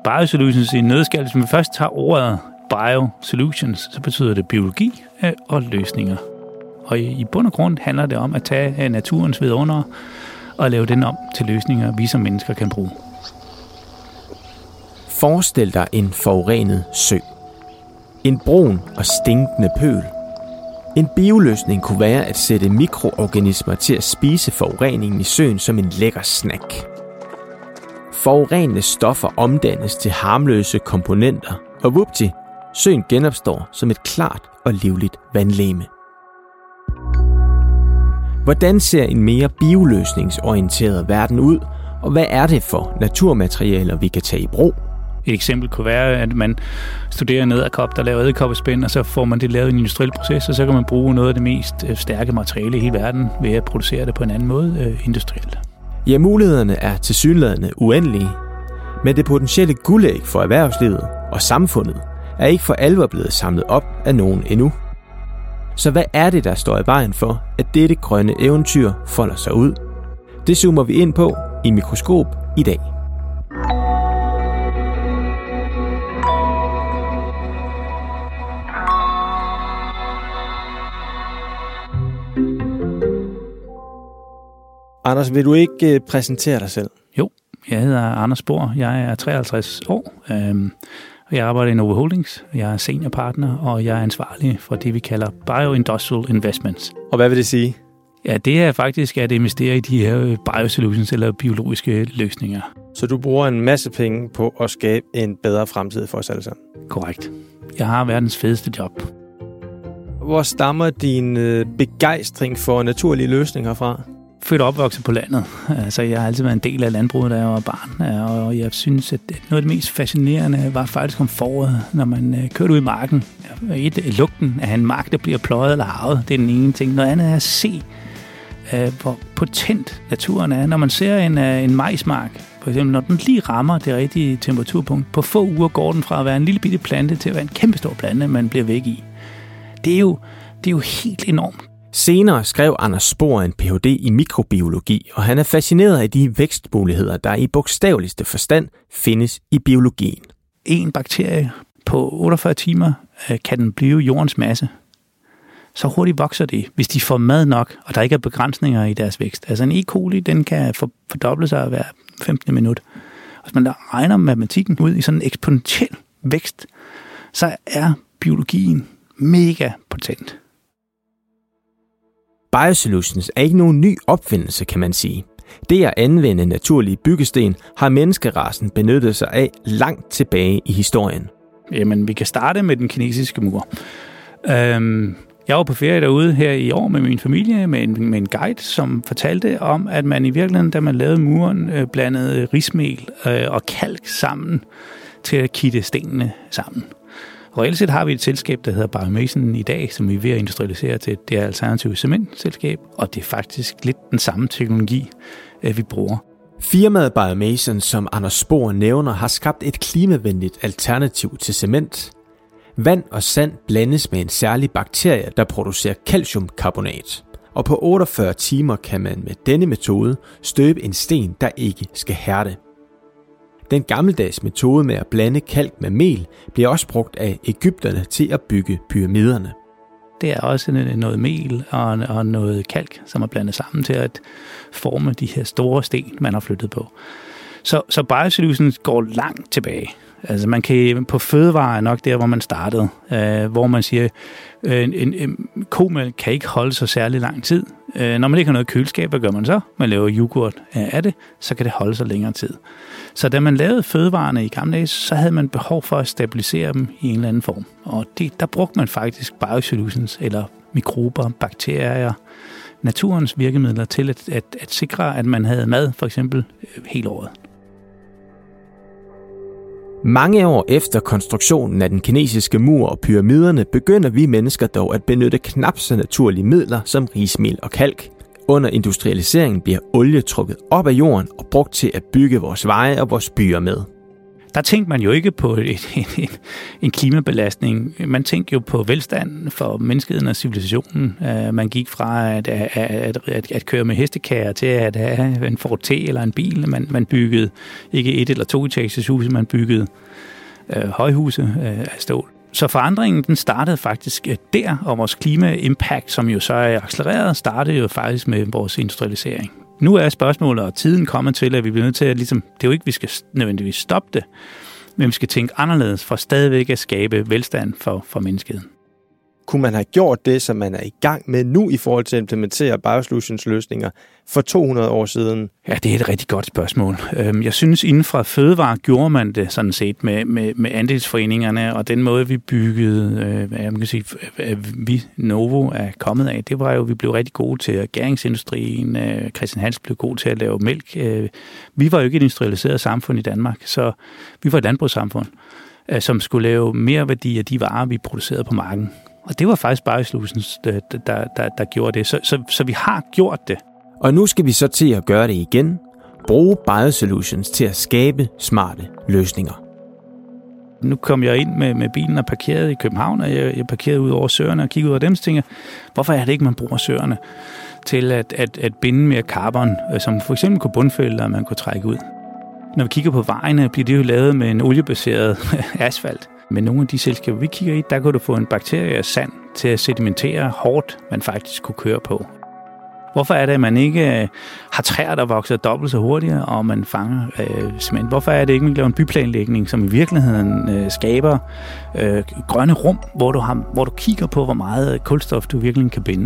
Biosolutions i en nøddeskal, hvis man først tager ordet biosolutions, så betyder det biologi og løsninger. Og i bund og grund handler det om at tage naturens vidundere og lave den om til løsninger, vi som mennesker kan bruge. Forestil dig en forurenet sø. En brun og stinkende pøl. En bioløsning kunne være at sætte mikroorganismer til at spise forureningen i søen som en lækker snack. Forurenende stoffer omdannes til harmløse komponenter, og vupti, søen genopstår som et klart og livligt vandlegeme. Hvordan ser en mere bioløsningsorienteret verden ud, og hvad er det for naturmaterialer, vi kan tage i brug? Et eksempel kunne være, at man studerer en edderkop, der laver edderkoppespind, og så får man det lavet i en industriel proces, og så kan man bruge noget af det mest stærke materiale i hele verden ved at producere det på en anden måde industrielt. Ja, mulighederne er tilsyneladende uendelige, men det potentielle guldæg for erhvervslivet og samfundet er ikke for alvor blevet samlet op af nogen endnu. Så hvad er det, der står i vejen for, at dette grønne eventyr folder sig ud? Det zoomer vi ind på i Mikroskop i dag. Anders, vil du ikke præsentere dig selv? Jo, jeg hedder Anders Bohr. Jeg er 53 år, og jeg arbejder i Novo Holdings. Jeg er seniorpartner, og jeg er ansvarlig for det, vi kalder Bioindustrial Investments. Og hvad vil det sige? Ja, det er faktisk at investere i de her biosolutions eller biologiske løsninger. Så du bruger en masse penge på at skabe en bedre fremtid for os alle sammen? Korrekt. Jeg har verdens fedeste job. Hvor stammer din begejstring for naturlige løsninger fra? Født og opvokset på landet. Altså, jeg har altid været en del af landbruget, da jeg var barn. Og jeg synes, at noget af det mest fascinerende var faktisk om foråret, når man kørte ud i marken. Lugten af en mark, der bliver pløjet eller havet, det er den ene ting. Noget andet er at se, hvor potent naturen er. Når man ser en majsmark, for eksempel, når den lige rammer det rigtige temperaturpunkt, på få uger går den fra at være en lille bitte plante til at være en kæmpestor plante, man bliver væk i. Det er jo helt enormt. Senere skrev Anders Bohr en Ph.D. i mikrobiologi, og han er fascineret af de vækstmuligheder, der i bogstaveligste forstand findes i biologien. En bakterie på 48 timer kan den blive jordens masse. Så hurtigt vokser de, hvis de får mad nok, og der ikke er begrænsninger i deres vækst. Altså en E. coli, den kan fordoble sig hver 15. minut. Hvis man regner matematikken ud i sådan en eksponentiel vækst, så er biologien mega potent. Biosolutions er ikke nogen ny opfindelse, kan man sige. Det at anvende naturlige byggesten har menneskerasen benyttet sig af langt tilbage i historien. Jamen, vi kan starte med den kinesiske mur. Jeg var på ferie derude her i år med min familie, med en guide, som fortalte om, at man i virkeligheden, da man lavede muren, blandede rismel og kalk sammen til at kitte stenene sammen. Og reelt set har vi et selskab, der hedder Biomason i dag, som vi er ved at industrialisere til det alternative cementselskab, og det er faktisk lidt den samme teknologi, vi bruger. Firmaet Biomason, som Anders Bohr nævner, har skabt et klimavenligt alternativ til cement. Vand og sand blandes med en særlig bakterie, der producerer calciumkarbonat. Og på 48 timer kan man med denne metode støbe en sten, der ikke skal hærde. Den gammeldags metode med at blande kalk med mel bliver også brugt af egypterne til at bygge pyramiderne. Det er også noget mel og noget kalk, som er blandet sammen til at forme de her store sten, man har flyttet på. Så biosolutions går langt tilbage. Altså man kan på fødevarer nok der, hvor man startede, hvor man siger, en komælk kan ikke holde så særlig lang tid. Når man ikke har noget køleskab, hvad gør man så? Man laver yoghurt af det, så kan det holde sig længere tid. Så da man lavede fødevarerne i gamle dage, så havde man behov for at stabilisere dem i en eller anden form. Og der brugte man faktisk biosolutions, eller mikrober, bakterier, naturens virkemidler til at sikre, at man havde mad, for eksempel, hele året. Mange år efter konstruktionen af den kinesiske mur og pyramiderne, begynder vi mennesker dog at benytte knap så naturlige midler som rismel og kalk. Under industrialiseringen bliver olie trukket op af jorden og brugt til at bygge vores veje og vores byer med. Der tænkte man jo ikke på en klimabelastning. Man tænkte jo på velstand for menneskeheden og civilisationen. Man gik fra at køre med hestekager til at have en Ford T eller en bil. Man byggede ikke 1- eller 2-etageshuse, man byggede højhuse af stål. Så forandringen, den startede faktisk der, og vores klima-impact, som jo så er accelereret, startede jo faktisk med vores industrialisering. Nu er spørgsmålet, og tiden kommet til, at vi bliver nødt til at det er jo ikke, vi skal nødvendigvis stoppe det, men vi skal tænke anderledes for stadigvæk at skabe velstand for menneskeheden. Kunne man have gjort det, som man er i gang med nu i forhold til at implementere BioSolutions løsninger for 200 år siden? Ja, det er et rigtig godt spørgsmål. Jeg synes, inden for fødevare gjorde man det sådan set med andelsforeningerne, og den måde, vi byggede, man kan sige, vi Novo er kommet af, det var jo, vi blev rigtig gode til gæringsindustrien. Christian Hans blev god til at lave mælk. Vi var jo ikke et industrialiseret samfund i Danmark, så vi var et landbrugssamfund, som skulle lave mere værdi af de varer, vi producerede på marken. Og det var faktisk BioSolutions, der gjorde det. Så vi har gjort det. Og nu skal vi så til at gøre det igen. Bruge BioSolutions til at skabe smarte løsninger. Nu kom jeg ind med bilen og parkerede i København, og jeg parkerede ud over søerne og kiggede ud over dem, og tænkte, hvorfor er det ikke, man bruger søerne til at binde mere carbon, som for eksempel kunne bundfælder, man kunne trække ud. Når vi kigger på vejene, bliver det jo lavet med en oliebaseret asfalt. Men nogle af de selskaber, vi kigger i, der kan du få en bakterie af sand til at sedimentere hårdt, man faktisk kunne køre på. Hvorfor er det, at man ikke har træer, der vokser dobbelt så hurtigere, og man fanger cement? Hvorfor er det ikke, at man laver en byplanlægning, som i virkeligheden skaber grønne rum, hvor du kigger på, hvor meget kulstof du virkelig kan binde?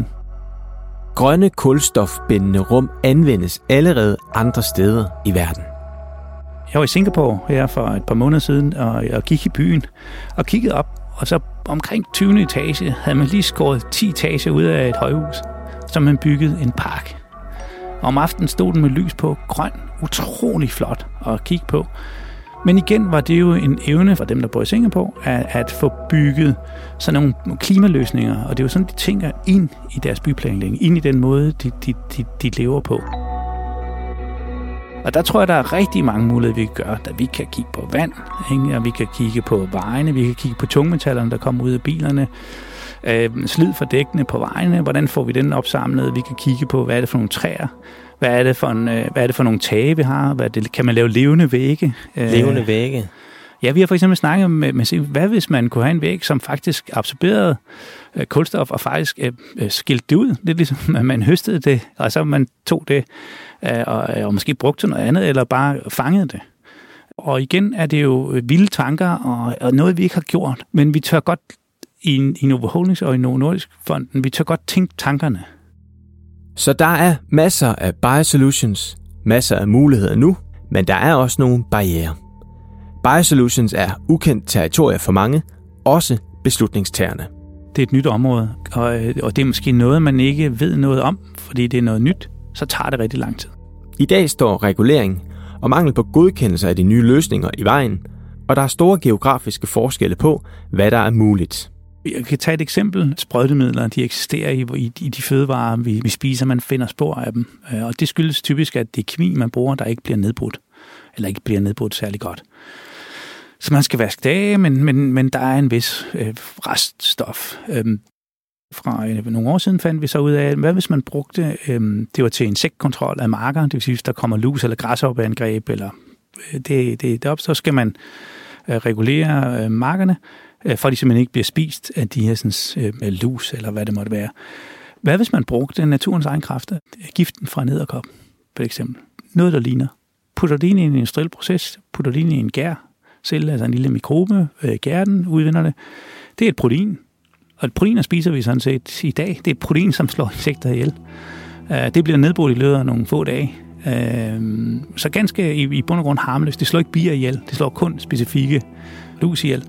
Grønne kulstofbindende rum anvendes allerede andre steder i verden. Jeg var i Singapore her for et par måneder siden, og gik i byen og kiggede op, og så omkring 20. etage havde man lige skåret 10 etager ud af et højhus, som man byggede en park. Og om aftenen stod den med lys på, grøn, utrolig flot at kigge på. Men igen var det jo en evne for dem, der bor i Singapore, at få bygget sådan nogle klimaløsninger, og det er jo sådan, de tænker ind i deres byplanlægning, ind i den måde, de lever på. Og der tror jeg, der er rigtig mange muligheder, vi kan gøre. Vi kan kigge på vand, og vi kan kigge på vejene, vi kan kigge på tungmetallerne, der kommer ud af bilerne, slid for dækkene på vejene, hvordan får vi den opsamlet? Vi kan kigge på, hvad er det for nogle træer? Hvad er det for nogle tage, vi har? Kan man lave levende vægge? Levende vægge? Ja, vi har for eksempel snakket med hvad hvis man kunne have en væg, som faktisk absorberede kulstof og faktisk skilte det ud. Det er ligesom, at man høstede det, og så man tog det og måske brugte til noget andet, eller bare fangede det. Og igen er det jo vilde tanker og noget, vi ikke har gjort, men vi tør godt i Novo Holdings og i Novo Nordisk Fonden, vi tør godt tænke tankerne. Så der er masser af BioSolutions, masser af muligheder nu, men der er også nogle barrierer. BioSolutions er ukendt territorie for mange, også beslutningstagerne. Det er et nyt område, og det er måske noget, man ikke ved noget om, fordi det er noget nyt, så tager det rigtig lang tid. I dag står regulering og mangel på godkendelse af de nye løsninger i vejen, og der er store geografiske forskelle på, hvad der er muligt. Jeg kan tage et eksempel. Sprøjtemidler, de eksisterer i de fødevarer, vi spiser, man finder spor af dem. Og det skyldes typisk, at det er kemi, man bruger, der ikke bliver nedbrudt. Eller ikke bliver nedbrudt særlig godt. Så man skal vaske det af, men der er en vis reststof. Fra nogle år siden fandt vi så ud af, hvad hvis man brugte, det var til insektkontrol af marker, det vil sige, hvis der kommer lus eller græshoppeangreb, eller det opstår, så skal man regulere markerne, for de simpelthen ikke bliver spist af de her sådan, lus, eller hvad det måtte være. Hvad hvis man brugte naturens egen kræfter? Giften fra en edderkop, for eksempel. Noget, der ligner. Putter det ind i en industriel proces, putter det ind i en gærcelle, altså en lille mikrobe, gærden udvinder det. Det er et protein. Og proteiner spiser vi sådan set i dag. Det er et protein, som slår insekter ihjel. Det bliver nedbrudt i løbet af nogle få dage. Så ganske i bund og grund harmløst. Det slår ikke bier ihjel. Det slår kun specifikke lus ihjel.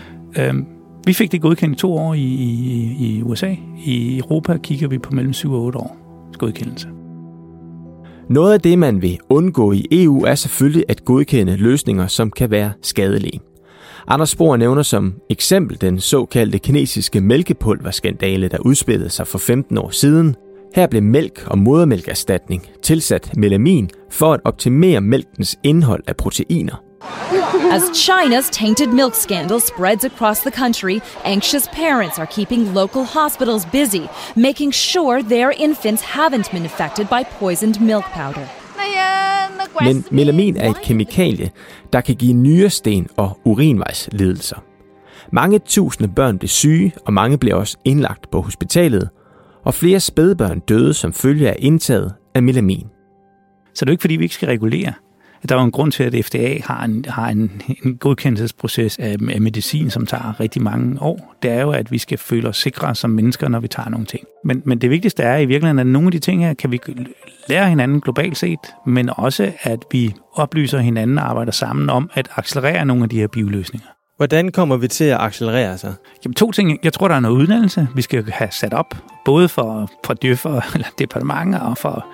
Vi fik det godkendt i 2 år i USA. I Europa kigger vi på mellem 7 og 8 år godkendelse. Noget af det, man vil undgå i EU, er selvfølgelig at godkende løsninger, som kan være skadelige. Anders Spohr nævner som eksempel den såkaldte kinesiske mælkepulverskandale, der udspillede sig for 15 år siden. Her blev mælk og modermælkerstatning tilsat melamin for at optimere mælkens indhold af proteiner. As China's tainted milk scandal spreads across the country, anxious parents are keeping local hospitals busy, making sure their infants haven't been affected by poisoned milk powder. Men melamin er et kemikalie, der kan give nyresten og urinvejslidelser. Mange tusinde børn blev syge, og mange blev også indlagt på hospitalet, og flere spædbørn døde som følge af indtaget af melamin. Så det er jo ikke, fordi vi ikke skal regulere. Der er jo en grund til, at FDA har en godkendelsesproces af medicin, som tager rigtig mange år. Det er jo, at vi skal føle os sikre som mennesker, når vi tager nogle ting. Men det vigtigste er i virkeligheden, at nogle af de ting her kan vi lære hinanden globalt set, men også, at vi oplyser hinanden og arbejder sammen om at accelerere nogle af de her bioløsninger. Hvordan kommer vi til at accelerere så? Jamen 2 ting. Jeg tror, der er noget uddannelse, vi skal have sat op, både for djøffer eller departementer og for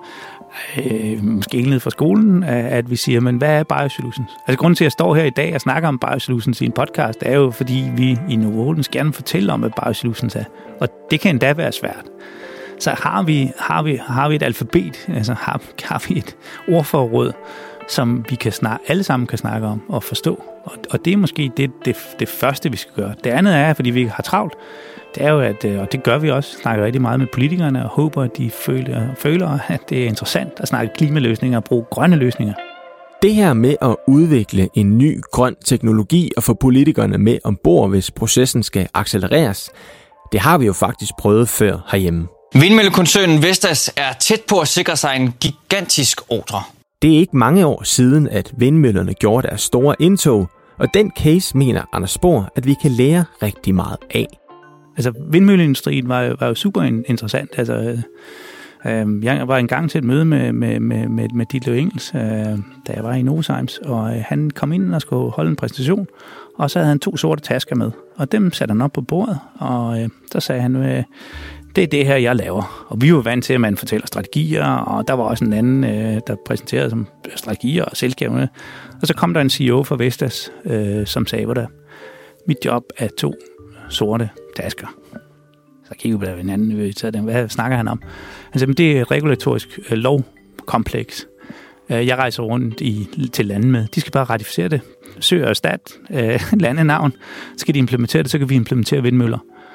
måske enhed for skolen, at vi siger, men hvad er Biosolutions? Altså grunden til, at jeg står her i dag og snakker om Biosolutions i en podcast, er jo, fordi vi i Novo Holdings gerne fortæller om, hvad Biosolutions er. Og det kan endda være svært. Så har vi et alfabet, altså har vi et ordforråd, som vi kan alle sammen kan snakke om og forstå. Og det er måske det første, vi skal gøre. Det andet er, fordi vi har travlt, det er jo, og det gør vi også, snakker rigtig meget med politikerne og håber, at de føler, at det er interessant at snakke klimaløsninger og bruge grønne løsninger. Det her med at udvikle en ny grøn teknologi og få politikerne med ombord, hvis processen skal accelereres, det har vi jo faktisk prøvet før herhjemme. Vindmøllekoncernen Vestas er tæt på at sikre sig en gigantisk ordre. Det er ikke mange år siden, at vindmøllerne gjorde deres store indtog, og den case mener Anders Spohr, at vi kan lære rigtig meget af. Altså, vindmølleindustrien var jo super interessant. Altså, jeg var engang til et møde med Ditlev Engels, da jeg var i Novozymes, og han kom ind og skulle holde en præsentation, og så havde han 2 sorte tasker med, og dem satte han op på bordet, og så sagde han, det er det her, jeg laver. Og vi var vant til, at man fortæller strategier, og der var også en anden, der præsenterede som strategier og selskaberne. Og så kom der en CEO fra Vestas, som sagde, mit job er 2 sorte tasker. Så kiggede vi på hinanden, hvad snakker han om? Han sagde, det er et regulatorisk lovkompleks. Jeg rejser rundt til lande med. De skal bare ratificere det. Søg og stat, landenavn. Så skal de implementere det, så kan vi implementere vindmøller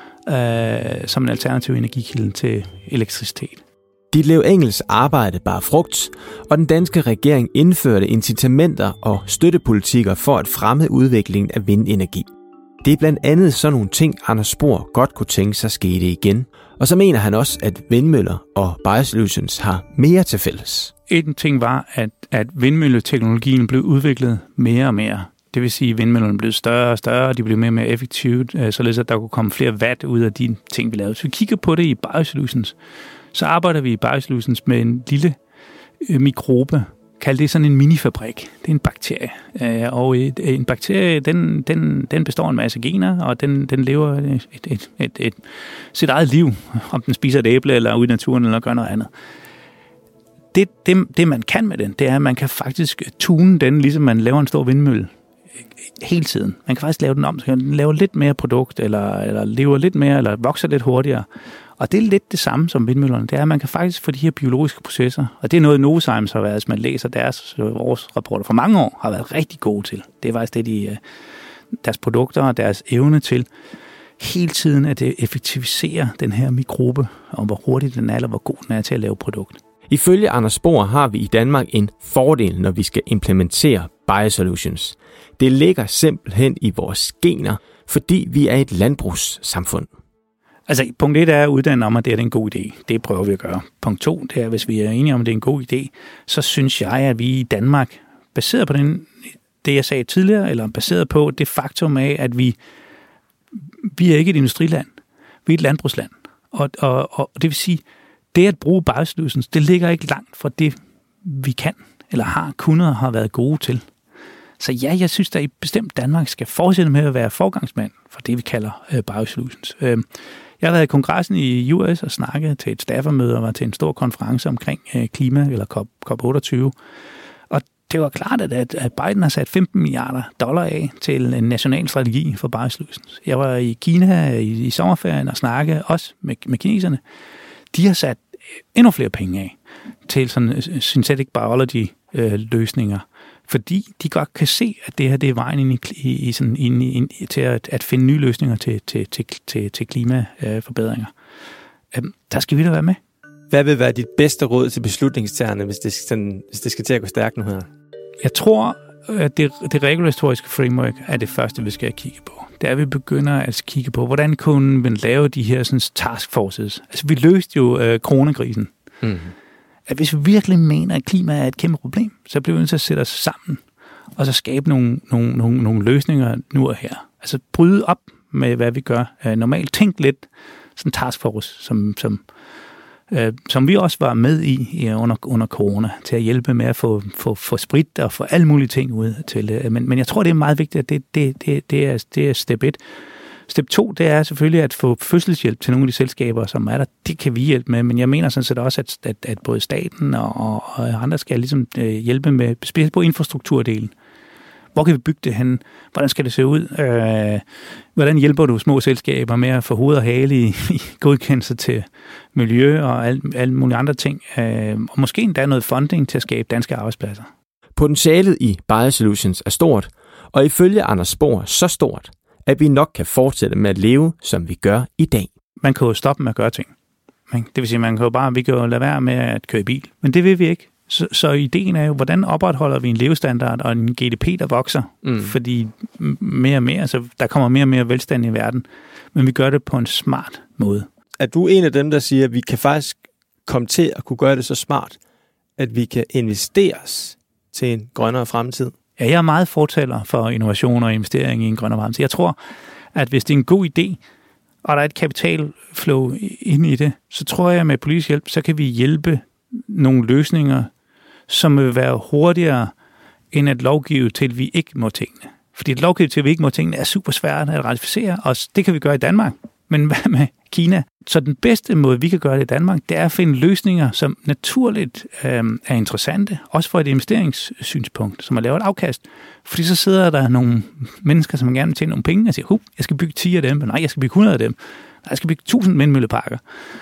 som en alternativ energikilde til elektricitet. Ditlev Engels arbejde bar frugt, og den danske regering indførte incitamenter og støttepolitikker for at fremme udviklingen af vindenergi. Det er blandt andet sådan nogle ting, Anders Spohr godt kunne tænke sig skete igen. Og så mener han også, at vindmøller og Biosolutions har mere til fælles. En ting var, at vindmølleteknologien blev udviklet mere og mere. Det vil sige, at vindmøllerne blev større og større, og de blev mere og mere effektive, således at der kunne komme flere watt ud af de ting, vi lavede. Hvis vi kigger på det i Biosolutions, så arbejder vi i Biosolutions med en lille mikrobe. Kald det sådan en minifabrik. Det er en bakterie. Og en bakterie, den består af en masse gener, og den lever sit eget liv, om den spiser et æble, eller ude i naturen, eller gør noget andet. Det man kan med den, det er, at man kan faktisk tune den, ligesom man laver en stor vindmølle hele tiden. Man kan faktisk lave den om, så den laver lidt mere produkt, eller lever lidt mere, eller vokser lidt hurtigere. Og det er lidt det samme som vindmøllerne. Det er, at man kan faktisk få de her biologiske processer, og det er noget, Novozymes har været, hvis man læser vores rapporter for mange år, har været rigtig gode til. Det er faktisk det, deres produkter og deres evne til hele tiden at effektivisere den her mikrobe, og hvor hurtigt den er, eller hvor god den er til at lave produkt. Ifølge Anders Spohr har vi i Danmark en fordel, når vi skal implementere Biosolutions. Det ligger simpelthen i vores gener, fordi vi er et landbrugssamfund. Altså, punkt 1 er at uddanne om, at det er en god idé. Det prøver vi at gøre. Punkt 2, det er, hvis vi er enige om, at det er en god idé, så synes jeg, at vi i Danmark, baseret på det jeg sagde tidligere, eller baseret på det faktum af, at vi er ikke et industriland. Vi er et landbrugsland. Og det vil sige, det at bruge Biosolutions, det ligger ikke langt fra det, vi kan, eller har kunnet og har været gode til. Så ja, jeg synes, at i bestemt Danmark skal fortsætte med at være forgangsmand for det, vi kalder Biosolutions. Jeg har været i kongressen i US og snakket til et staffermøde og var til en stor konference omkring klima, eller COP28. Og det var klart, at Biden har sat $15 milliarder af til en national strategi for Biosolutions. Jeg var i Kina i sommerferien og snakkede også med kineserne. De har sat endnu flere penge af til sådan synthetic biology løsninger, fordi de godt kan se, at det her det er vejen ind til at finde nye løsninger til klimaforbedringer. Der skal vi da være med. Hvad vil være dit bedste råd til beslutningstagerne, hvis det skal til at gå stærkt nu her? Jeg tror, at det regulatoriske framework er det første, vi skal kigge på. Det er, at vi begynder at kigge på, hvordan kunne man lave de her sådan, task forces. Altså, vi løste jo coronakrisen. Mm. At hvis vi virkelig mener, at klima er et kæmpe problem, så bliver vi nødt til at sætte os sammen og så skabe nogle løsninger nu og her. Altså bryde op med, hvad vi gør normalt. Tænk lidt sådan en task force, som vi også var med i under corona, til at hjælpe med at få sprit og få alle mulige ting ud til det. Men jeg tror, det er meget vigtigt, at det er step 1. Step 2, det er selvfølgelig at få fødselshjælp til nogle af de selskaber, som er der. Det kan vi hjælpe med, men jeg mener sådan set også, at både staten og andre skal ligesom hjælpe med, specielt på infrastrukturdelen. Hvor kan vi bygge det hen? Hvordan skal det se ud? Hvordan hjælper du små selskaber med at få hoved og hale i godkendelse til miljø og alle mulige andre ting? Og måske endda noget funding til at skabe danske arbejdspladser. Potentialet i BioSolutions er stort, og ifølge Anders Spohr så stort, at vi nok kan fortsætte med at leve, som vi gør i dag. Man kan jo stoppe med at gøre ting. Det vil sige, vi kan jo lade være med at køre i bil. Men det vil vi ikke. Så ideen er jo, hvordan opretholder vi en levestandard og en GDP, der vokser? Fordi mere og mere, så der kommer mere og mere velstand i verden. Men vi gør det på en smart måde. Er du en af dem, der siger, at vi kan faktisk komme til at kunne gøre det så smart, at vi kan investeres til en grønnere fremtid? Ja, jeg er meget fortaler for innovation og investering i en grønnere fremtid. Jeg tror, at hvis det er en god idé, og der er et kapitalflow inde i det, så tror jeg, at med politisk hjælp, så kan vi hjælpe nogle løsninger, som vil være hurtigere end at lovgive til, at vi ikke må tingene. Fordi at lovgive til, at vi ikke må tingene, er super svært at ratificere, og det kan vi gøre i Danmark. Men hvad med Kina? Så den bedste måde, vi kan gøre det i Danmark, det er at finde løsninger, som naturligt er interessante, også fra et investeringssynspunkt, som at lave et afkast. Fordi så sidder der nogle mennesker, som gerne vil tjene nogle penge, og siger, jeg skal bygge 10 af dem, nej, jeg skal bygge 100 af dem, nej, jeg skal bygge 1000 vindmølleparker,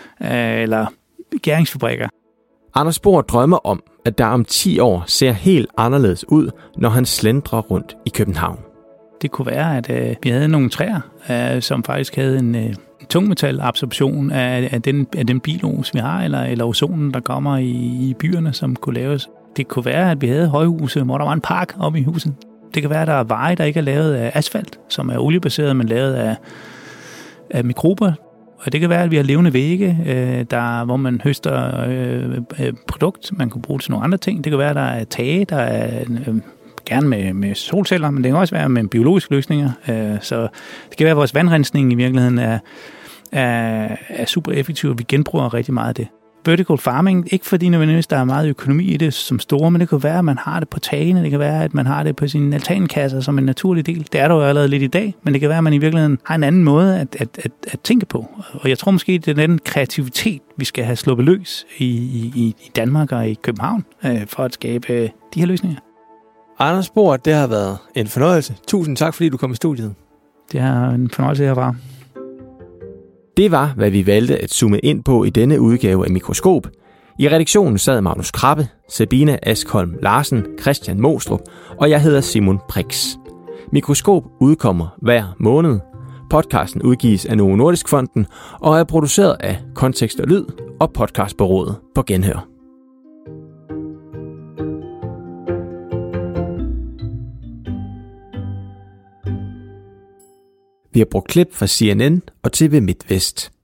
eller gæringsfabrikker. Anders Spohr drømmer om, at der om 10 år ser helt anderledes ud, når han slentrer rundt i København. Det kunne være, at vi havde nogle træer, som faktisk havde en tungmetalabsorption af den bilos, vi har, eller ozonen, der kommer i byerne, som kunne laves. Det kunne være, at vi havde højhuse, hvor der var en park oppe i huset. Det kan være, at der er veje, der ikke er lavet af asfalt, som er oliebaseret, men lavet af mikrober. Og det kan være, at vi har levende vægge, hvor man høster produkt, man kan bruge til nogle andre ting. Det kan være, at der er tage, der er gerne med solceller, men det kan også være med biologiske løsninger. Så det kan være, at vores vandrensning i virkeligheden er super effektiv, og vi genbruger rigtig meget af det. Vertical farming, ikke fordi nødvendigvis der er meget økonomi i det som store, men det kan være, at man har det på tagene, det kan være, at man har det på sine altankasser som en naturlig del. Det er der jo allerede lidt i dag, men det kan være, at man i virkeligheden har en anden måde at tænke på. Og jeg tror måske, det er den kreativitet, vi skal have sluppet løs i Danmark og i København, for at skabe de her løsninger. Anders Spohr, det har været en fornøjelse. Tusind tak, fordi du kom i studiet. Det er en fornøjelse herfra. Det var, hvad vi valgte at zoome ind på i denne udgave af Mikroskop. I redaktionen sad Magnus Krabbe, Sabina Askholm Larsen, Christian Mostrup, og jeg hedder Simon Brix. Mikroskop udkommer hver måned. Podcasten udgives af Novo Nordisk Fonden og er produceret af Kontekst og Lyd og podcastbureauet på Genhør. Vi har brugt klip fra CNN og TV MidtVest.